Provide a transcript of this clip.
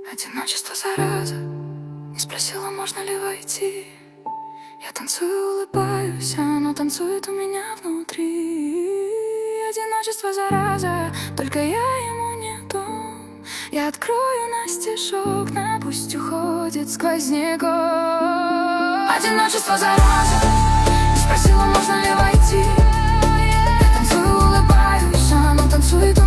Одиночество зараза. Не спросила, можно ли войти. Я танцую, улыбаюсь, оно танцует у меня внутри. Одиночество зараза, только я ему не дом. Я открою настежь окна, пусть уходит сквозняком. Одиночество зараза. Не спросила, можно ли войти. Я танцую, улыбаюсь, оно танцует